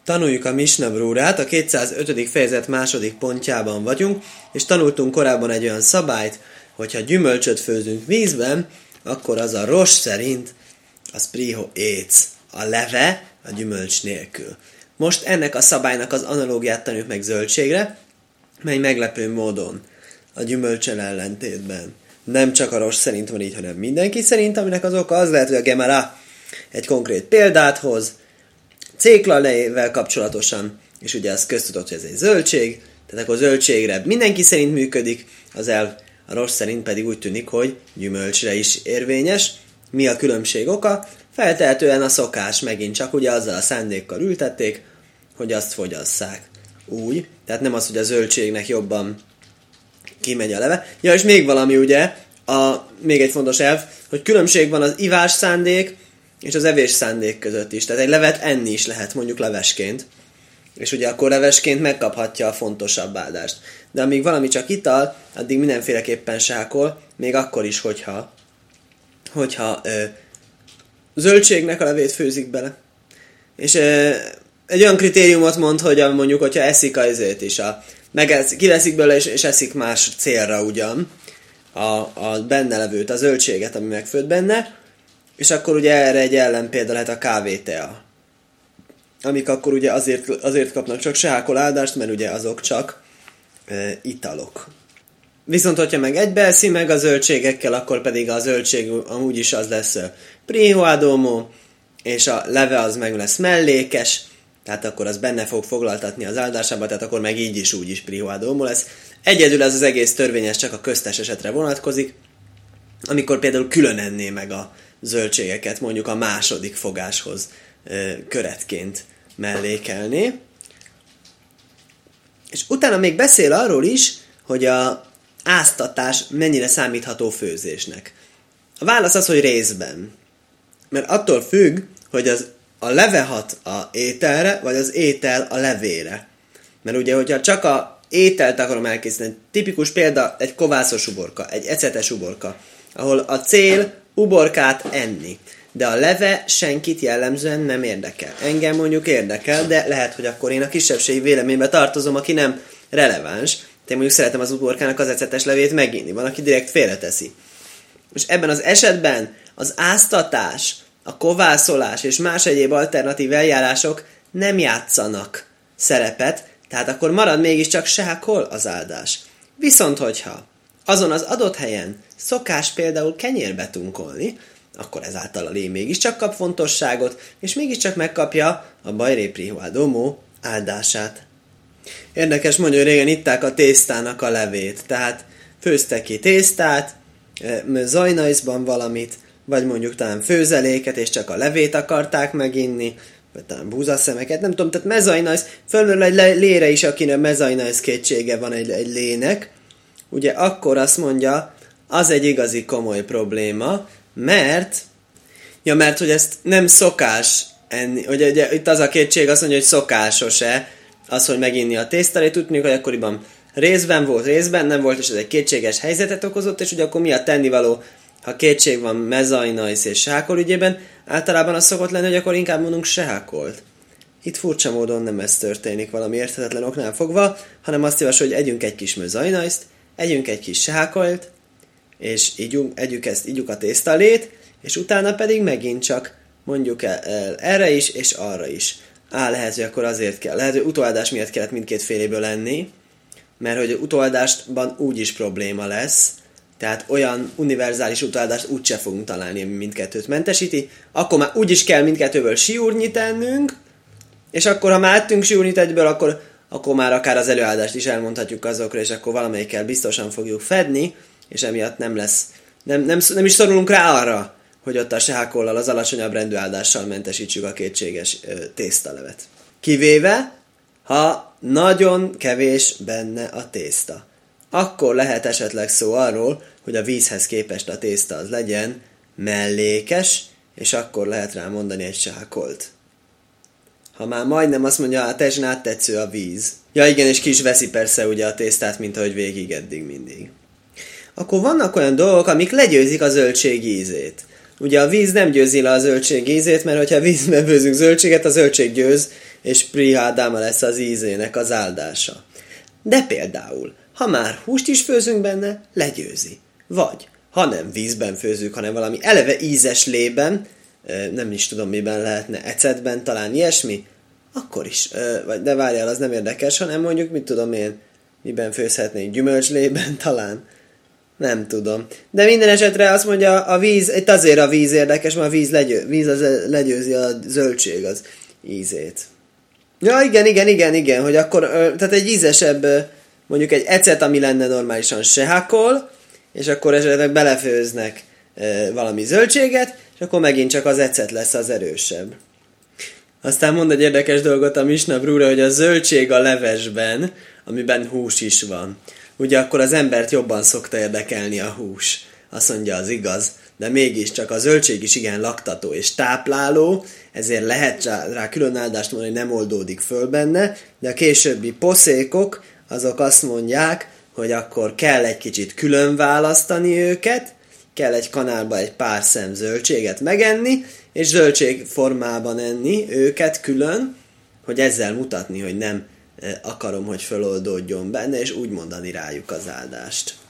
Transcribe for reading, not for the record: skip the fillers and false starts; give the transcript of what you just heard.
Tanuljuk a Misna Brúrát, a 205. fejezet második pontjában vagyunk, és tanultunk korábban egy olyan szabályt, hogyha gyümölcsöt főzünk vízben, akkor az a ros szerint az priho éc, a leve a gyümölcs nélkül. Most ennek a szabálynak az analógiát tanuljuk meg zöldségre, mely meglepő módon a gyümölcsel ellentétben nem csak a ros szerint van így, hanem mindenki szerint, aminek az oka az lehet, hogy a Gemara egy konkrét példát hoz, céklalejével kapcsolatosan, és ugye az köztudott, hogy ez egy zöldség, tehát akkor zöldségre mindenki szerint működik, az elv a ros szerint pedig úgy tűnik, hogy gyümölcsre is érvényes. Mi a különbség oka? Feltehetően a szokás megint csak ugye azzal a szándékkal ültették, hogy azt fogyasszák úgy, tehát nem az, hogy a zöldségnek jobban kimegy a leve. Ja, és még valami ugye, még egy fontos elv, hogy különbség van az ivás szándék és az evés szándék között is. Tehát egy levet enni is lehet mondjuk levesként, és ugye akkor levesként megkaphatja a fontosabb áldást. De amíg valami csak ital, addig mindenféleképpen sákol, még akkor is, hogyha zöldségnek a levét főzik bele. És egy olyan kritériumot mond, hogy mondjuk, hogyha eszik az ezért is, kiveszik belőle és eszik más célra ugyan a benne levőt, a zöldséget, ami megfőtt benne, és akkor ugye erre egy ellenpélda lehet a kávétea, amik akkor ugye azért kapnak csak sákol áldást, mert ugye azok csak italok. Viszont, hogyha meg egybeeszi meg a zöldségekkel, akkor pedig a zöldség amúgy is az lesz priho adomo, és a leve az meg lesz mellékes, tehát akkor az benne fog foglaltatni az áldásába, tehát akkor meg így is úgy is priho adomo lesz. Egyedül ez az egész törvényes csak a köztes esetre vonatkozik, amikor például külön enné meg a zöldségeket, mondjuk a második fogáshoz köretként mellékelni. És utána még beszél arról is, hogy a áztatás mennyire számítható főzésnek. A válasz az, hogy részben. Mert attól függ, hogy a leve hat a ételre, vagy az étel a levére. Mert ugye, hogyha csak a ételt akarom elkészíteni, tipikus példa egy kovászos uborka, egy ecetes uborka, ahol a cél uborkát enni. De a leve senkit jellemzően nem érdekel. Engem mondjuk érdekel, de lehet, hogy akkor én a kisebbségi véleménybe tartozom, aki nem releváns. Én mondjuk szeretem az uborkának az ecetes levét meginni. Van, aki direkt félreteszi. És ebben az esetben az áztatás, a kovászolás és más egyéb alternatív eljárások nem játszanak szerepet, tehát akkor marad mégiscsak sákol az áldás. Viszont, hogyha azon az adott helyen szokás például kenyérbe tunkolni, akkor ezáltal a lé mégiscsak kap fontosságot, és mégiscsak megkapja a bajré priho adomo áldását. Érdekes, mondja, hogy régen itták a tésztának a levét, tehát főztek ki tésztát, zajnajszban valamit, vagy mondjuk talán főzeléket, és csak a levét akarták meginni, vagy talán búzaszemeket, nem tudom, tehát mezajnajsz, fölmerül egy lére is, akinek mezajnajsz kétsége van egy lének, ugye akkor azt mondja, az egy igazi komoly probléma, mert hogy ezt nem szokás enni, ugye itt az a kétség, azt mondja, hogy szokásos-e az, hogy meginni a tésztalét, tudni, hogy akkoriban részben volt, részben nem volt, és ez egy kétséges helyzetet okozott, és ugye akkor mi a tennivaló, ha kétség van mezajnajsz és sákol ügyében, általában az szokott lenni, hogy akkor inkább mondunk sákolt. Itt furcsa módon nem ez történik valami érthetetlen oknál fogva, hanem azt javasol, hogy együnk egy kis mezajnajszt, együnk egy kis sákolt, és ígyuk a tésztalét, és utána pedig megint csak mondjuk el erre is, és arra is. Lehet, hogy akkor azért kell. Lehet, hogy utóaldás miatt kellett mindkét féléből lenni, mert hogy utóaldásban úgyis probléma lesz, tehát olyan univerzális utoldást úgyse fogunk találni, ami mindkettőt mentesíti, akkor már úgyis kell mindkettőből siúrnyit ennünk, és akkor, ha már ettünk siúrnyit egyből, akkor már akár az előáldást is elmondhatjuk azokra, és akkor valamelyikkel biztosan fogjuk fedni, és emiatt nem is szorulunk rá arra, hogy ott a sákollal, az alacsonyabb rendű áldással mentesítsük a kétséges tésztalevet. Kivéve, ha nagyon kevés benne a tészta. Akkor lehet esetleg szó arról, hogy a vízhez képest a tészta az legyen mellékes, és akkor lehet rá mondani egy sákolt. Ha már majdnem azt mondja, teljesen áttetsző a víz. Ja igen, és ki is veszi persze ugye a tésztát, mint ahogy végig eddig mindig. Akkor vannak olyan dolgok, amik legyőzik a zöldség ízét. Ugye a víz nem győzi le a zöldség ízét, mert hogyha a vízben főzünk zöldséget, a zöldség győz, és prihádáma lesz az ízének az áldása. De például, ha már húst is főzünk benne, legyőzi. Vagy, ha nem vízben főzünk, hanem valami eleve ízes lében, nem is tudom miben lehetne, ecetben, talán ilyesmi, akkor is. De várjál, az nem érdekes, hanem mondjuk, mit tudom én, miben főzhetnénk, gyümölcslében talán. Nem tudom. De minden esetre azt mondja, a víz, itt azért a víz érdekes, mert a víz az legyőzi a zöldség az ízét. Ja, igen, hogy akkor, tehát egy ízesebb, mondjuk egy ecet, ami lenne normálisan sehakol, és akkor esetleg belefőznek valami zöldséget, és akkor megint csak az ecet lesz az erősebb. Aztán mond egy érdekes dolgot a Misna Brura, hogy a zöldség a levesben, amiben hús is van. Ugye akkor az embert jobban szokta érdekelni a hús. Azt mondja, az igaz, de mégiscsak a zöldség is igen laktató és tápláló, ezért lehet rá külön áldást mondani, hogy nem oldódik föl benne, de a későbbi poszékok, azok azt mondják, hogy akkor kell egy kicsit külön választani őket, kell egy kanálba egy pár szem zöldséget megenni, és zöldség formában enni őket külön, hogy ezzel mutatni, hogy nem akarom, hogy föloldódjon benne, és úgy mondani rájuk az áldást.